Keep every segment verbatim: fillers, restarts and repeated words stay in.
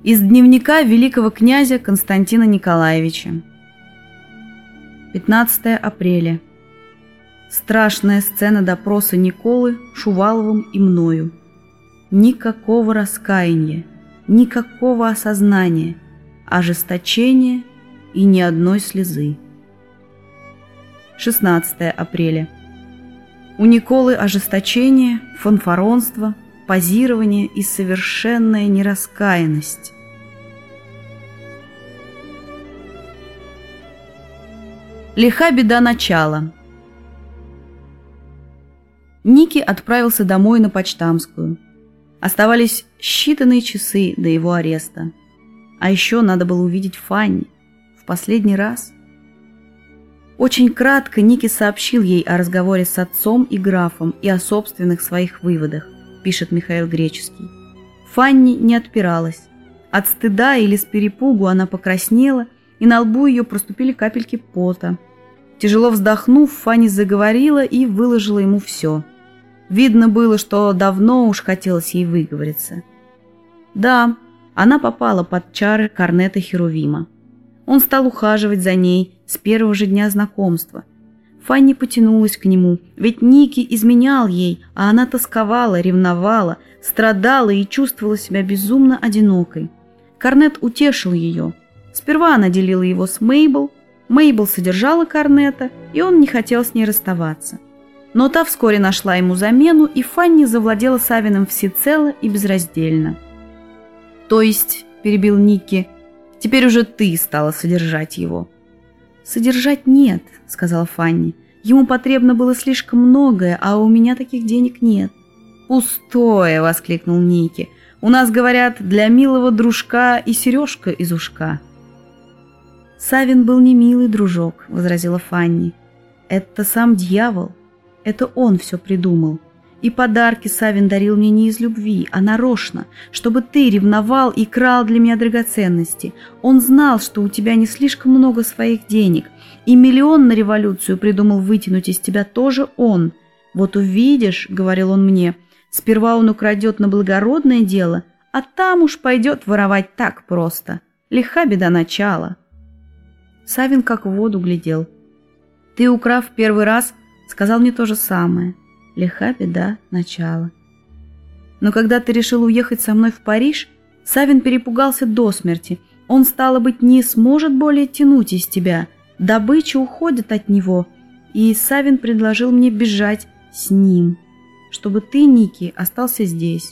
Из дневника великого князя Константина Николаевича. пятнадцатое апреля. Страшная сцена допроса Николы Шуваловым и мною. Никакого раскаяния, никакого осознания, ожесточения и ни одной слезы. шестнадцатое апреля. У Николы ожесточение, фанфаронство, позирование и совершенная нераскаянность. Лиха беда начала. Ники отправился домой на Почтамскую. Оставались считанные часы до его ареста. А еще надо было увидеть Фанни в последний раз. Очень кратко Ники сообщил ей о разговоре с отцом и графом и о собственных своих выводах, пишет Михаил Греческий. Фанни не отпиралась. От стыда или с перепугу она покраснела, и на лбу ее проступили капельки пота. Тяжело вздохнув, Фанни заговорила и выложила ему все. Видно было, что давно уж хотелось ей выговориться. Да, она попала под чары корнета Херувима. Он стал ухаживать за ней с первого же дня знакомства. Фанни потянулась к нему, ведь Ники изменял ей, а она тосковала, ревновала, страдала и чувствовала себя безумно одинокой. Корнет утешил ее. Сперва она делила его с Мейбл, Мейбл содержала Корнета, и он не хотел с ней расставаться. Но та вскоре нашла ему замену, и Фанни завладела Савиным всецело и безраздельно. «То есть, — перебил Ники, — теперь уже ты стала содержать его». «Содержать нет, — сказала Фанни, — ему потребно было слишком многое, а у меня таких денег нет». «Пустое! — воскликнул Ники. — У нас, говорят, для милого дружка и сережка из ушка». «Савин был не милый дружок, — возразила Фанни. Это сам дьявол. Это он все придумал. И подарки Савин дарил мне не из любви, а нарочно, чтобы ты ревновал и крал для меня драгоценности. Он знал, что у тебя не слишком много своих денег, и миллион на революцию придумал вытянуть из тебя тоже он. Вот увидишь, — говорил он мне, — сперва он украдет на благородное дело, а там уж пойдет воровать так просто. Лиха беда начала». Савин как в воду глядел. «Ты, украв первый раз, сказал мне то же самое. Лиха беда начала. Но когда ты решил уехать со мной в Париж, Савин перепугался до смерти. Он, стало быть, не сможет более тянуть из тебя. Добыча уходит от него. И Савин предложил мне бежать с ним, чтобы ты, Ники, остался здесь.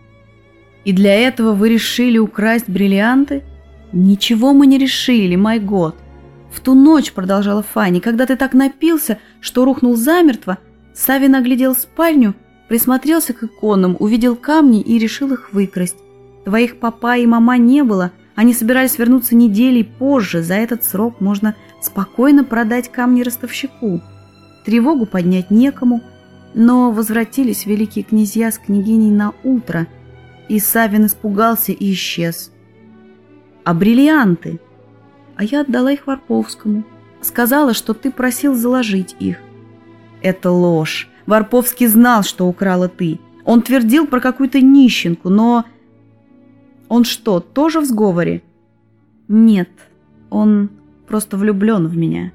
И для этого вы решили украсть бриллианты? Ничего мы не решили, май год. В ту ночь, — продолжала Фанни, — когда ты так напился, что рухнул замертво, Савин оглядел спальню, присмотрелся к иконам, увидел камни и решил их выкрасть. Твоих папа и мама не было, они собирались вернуться недели позже, за этот срок можно спокойно продать камни ростовщику. Тревогу поднять некому, но возвратились великие князья с княгиней на утро, и Савин испугался и исчез. А бриллианты? А я отдала их Варповскому. Сказала, что ты просил заложить их. Это ложь. Варповский знал, что украла ты. Он твердил про какую-то нищенку, но... Он что, тоже в сговоре? Нет, он просто влюблен в меня.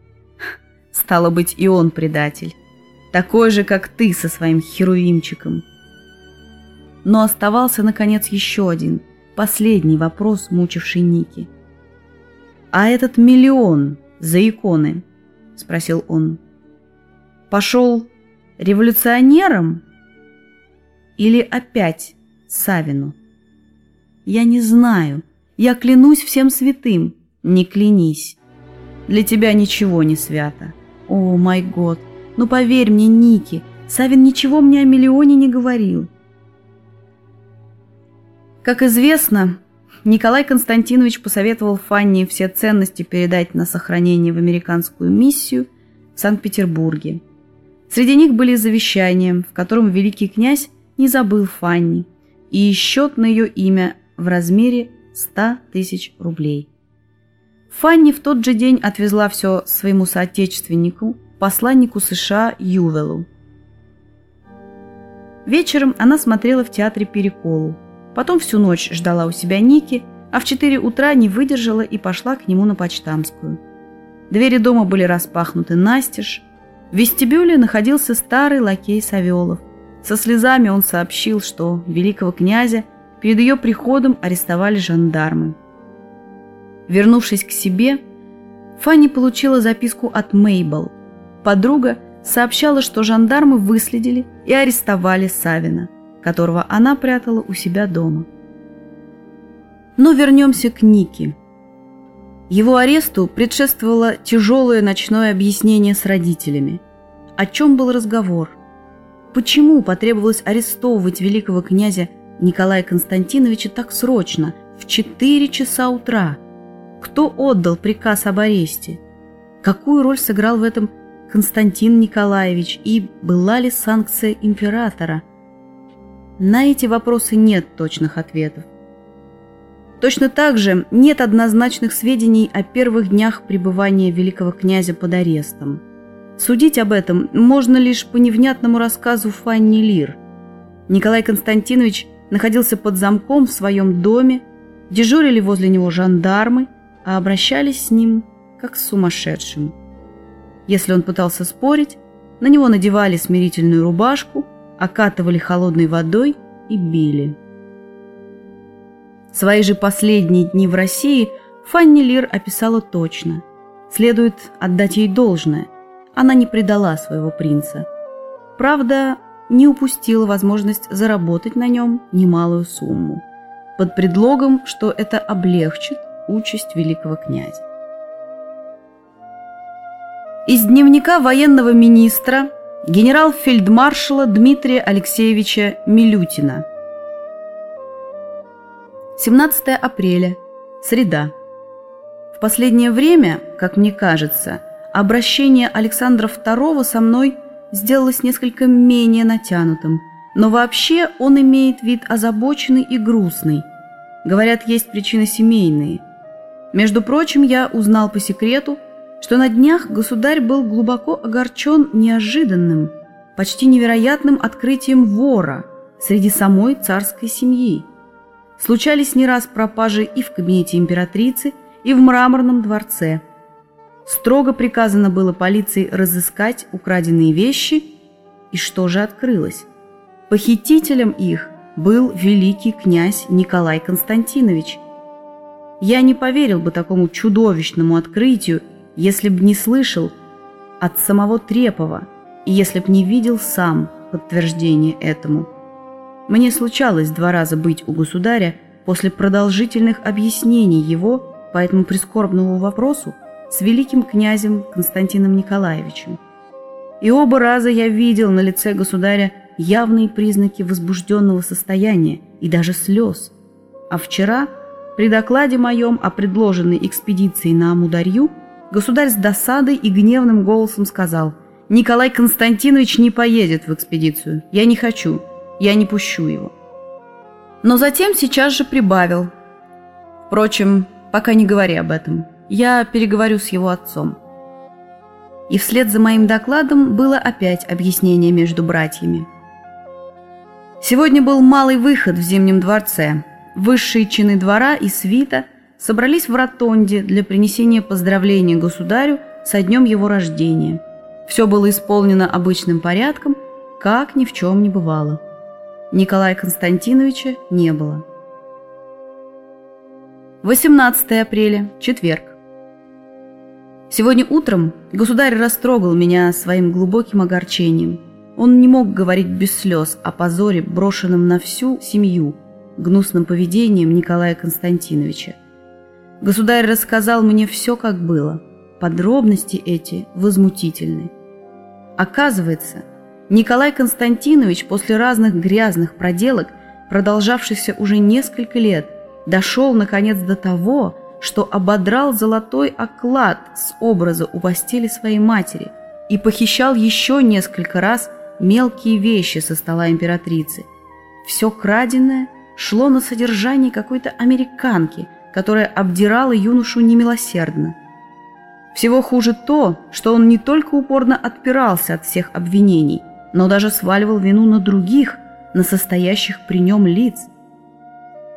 Стало быть, и он предатель. Такой же, как ты со своим херувимчиком. Но оставался, наконец, еще один, последний вопрос, мучивший Ники. «А этот миллион за иконы?» — спросил он. «Пошел революционером или опять Савину?» «Я не знаю. Я клянусь всем святым». «Не клянись. Для тебя ничего не свято». «О, май год! Ну поверь мне, Ники, Савин ничего мне о миллионе не говорил». Как известно, Николай Константинович посоветовал Фанни все ценности передать на сохранение в американскую миссию в Санкт-Петербурге. Среди них были завещания, в котором великий князь не забыл Фанни, и счет на ее имя в размере ста тысяч рублей. Фанни в тот же день отвезла все своему соотечественнику, посланнику США Ювелу. Вечером она смотрела в театре Переколу. Потом всю ночь ждала у себя Ники, а в четыре утра не выдержала и пошла к нему на Почтамскую. Двери дома были распахнуты настежь. В вестибюле находился старый лакей Савелов. Со слезами он сообщил, что великого князя перед ее приходом арестовали жандармы. Вернувшись к себе, Фанни получила записку от Мейбл. Подруга сообщала, что жандармы выследили и арестовали Савина, которого она прятала у себя дома. Но вернемся к Нике. Его аресту предшествовало тяжелое ночное объяснение с родителями. О чем был разговор? Почему потребовалось арестовывать великого князя Николая Константиновича так срочно, в четыре часа утра? Кто отдал приказ об аресте? Какую роль сыграл в этом Константин Николаевич и была ли санкция императора? На эти вопросы нет точных ответов. Точно так же нет однозначных сведений о первых днях пребывания великого князя под арестом. Судить об этом можно лишь по невнятному рассказу Фанни Лир. Николай Константинович находился под замком в своем доме, дежурили возле него жандармы, а обращались с ним как с сумасшедшим. Если он пытался спорить, на него надевали смирительную рубашку, окатывали холодной водой и били. Свои же последние дни в России Фанни Лир описала точно. Следует отдать ей должное. Она не предала своего принца. Правда, не упустила возможность заработать на нем немалую сумму, под предлогом, что это облегчит участь великого князя. Из дневника военного министра генерал-фельдмаршала Дмитрия Алексеевича Милютина. семнадцатое апреля, среда. В последнее время, как мне кажется, обращение Александра второго со мной сделалось несколько менее натянутым, но вообще он имеет вид озабоченный и грустный. Говорят, есть причины семейные. Между прочим, я узнал по секрету, что на днях государь был глубоко огорчен неожиданным, почти невероятным открытием вора среди самой царской семьи. Случались не раз пропажи и в кабинете императрицы, и в Мраморном дворце. Строго приказано было полиции разыскать украденные вещи, и что же открылось? Похитителем их был великий князь Николай Константинович. Я не поверил бы такому чудовищному открытию, если б не слышал от самого Трепова и если б не видел сам подтверждение этому. Мне случалось два раза быть у государя после продолжительных объяснений его по этому прискорбному вопросу с великим князем Константином Николаевичем. И оба раза я видел на лице государя явные признаки возбужденного состояния и даже слез. А вчера, при докладе моем о предложенной экспедиции на Амударью, государь с досадой и гневным голосом сказал: «Николай Константинович не поедет в экспедицию. Я не хочу. Я не пущу его». Но затем сейчас же прибавил: «Впрочем, пока не говори об этом. Я переговорю с его отцом». И вслед за моим докладом было опять объяснение между братьями. Сегодня был малый выход в Зимнем дворце. Высшие чины двора и свита собрались в ротонде для принесения поздравления государю со днем его рождения. Все было исполнено обычным порядком, как ни в чем не бывало. Николая Константиновича не было. восемнадцатое апреля, четверг. Сегодня утром государь растрогал меня своим глубоким огорчением. Он не мог говорить без слез о позоре, брошенном на всю семью, гнусным поведением Николая Константиновича. Государь рассказал мне все, как было. Подробности эти возмутительны. Оказывается, Николай Константинович после разных грязных проделок, продолжавшихся уже несколько лет, дошел, наконец, до того, что ободрал золотой оклад с образа у постели своей матери и похищал еще несколько раз мелкие вещи со стола императрицы. Все краденое шло на содержание какой-то американки, которая обдирала юношу немилосердно. Всего хуже то, что он не только упорно отпирался от всех обвинений, но даже сваливал вину на других, на состоящих при нем лиц.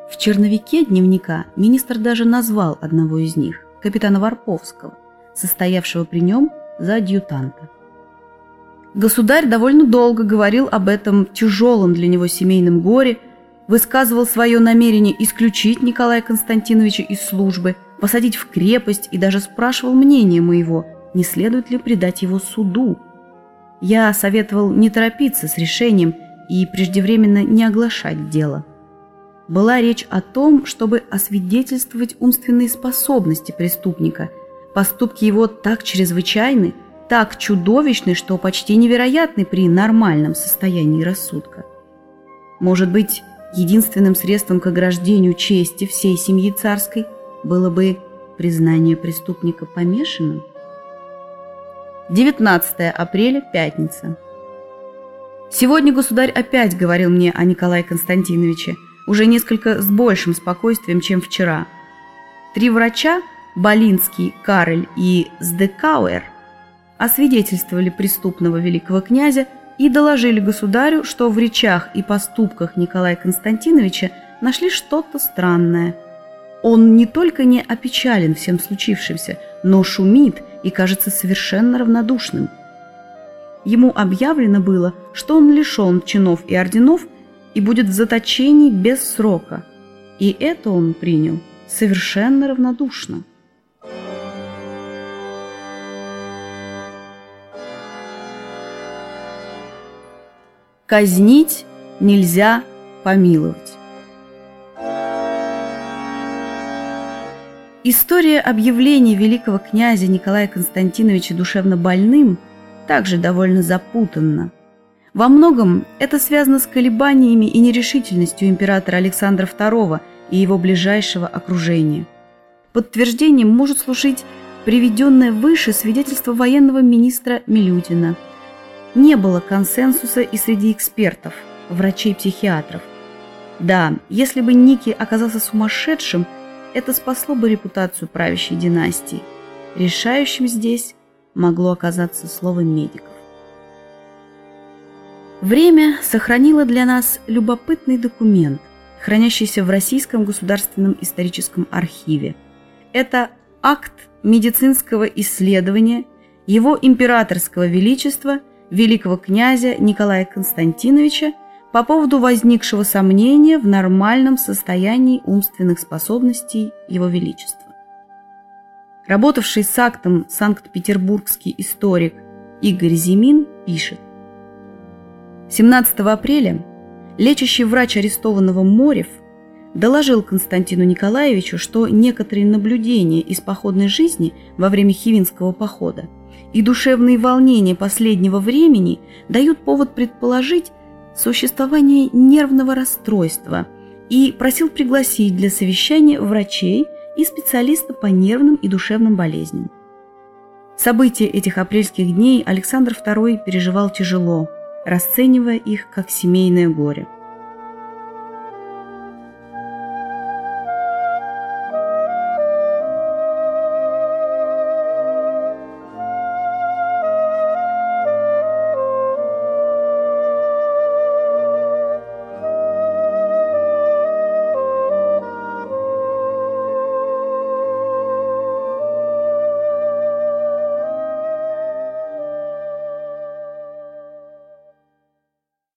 В черновике дневника министр даже назвал одного из них, капитана Варповского, состоявшего при нем за адъютанта. Государь довольно долго говорил об этом тяжелом для него семейном горе, высказывал свое намерение исключить Николая Константиновича из службы, посадить в крепость и даже спрашивал мнение моего, не следует ли предать его суду. Я советовал не торопиться с решением и преждевременно не оглашать дело. Была речь о том, чтобы освидетельствовать умственные способности преступника. Поступки его так чрезвычайны, так чудовищны, что почти невероятны при нормальном состоянии рассудка. Может быть, единственным средством к ограждению чести всей семьи царской было бы признание преступника помешанным? девятнадцатое апреля, пятница. Сегодня государь опять говорил мне о Николае Константиновиче, уже несколько с большим спокойствием, чем вчера. Три врача, Болинский, Карель и Сдекауэр, освидетельствовали преступного великого князя и доложили государю, что в речах и поступках Николая Константиновича нашли что-то странное. Он не только не опечален всем случившимся, но шумит и кажется совершенно равнодушным. Ему объявлено было, что он лишен чинов и орденов и будет в заточении без срока, и это он принял совершенно равнодушно. Казнить нельзя помиловать. История объявления великого князя Николая Константиновича душевно больным также довольно запутанна. Во многом это связано с колебаниями и нерешительностью императора Александра второго и его ближайшего окружения. Подтверждением может служить приведенное выше свидетельство военного министра Милютина. Не было консенсуса и среди экспертов, врачей-психиатров. Да, если бы Ники оказался сумасшедшим, это спасло бы репутацию правящей династии. Решающим здесь могло оказаться слово медиков. Время сохранило для нас любопытный документ, хранящийся в Российском государственном историческом архиве. Это акт медицинского исследования его императорского величества великого князя Николая Константиновича по поводу возникшего сомнения в нормальном состоянии умственных способностей его величества. Работавший с актом санкт-петербургский историк Игорь Зимин пишет: семнадцатого апреля лечащий врач арестованного Морев доложил Константину Николаевичу, что некоторые наблюдения из походной жизни во время Хивинского похода и душевные волнения последнего времени дают повод предположить существование нервного расстройства и просил пригласить для совещания врачей и специалиста по нервным и душевным болезням. События этих апрельских дней Александр второй переживал тяжело, расценивая их как семейное горе.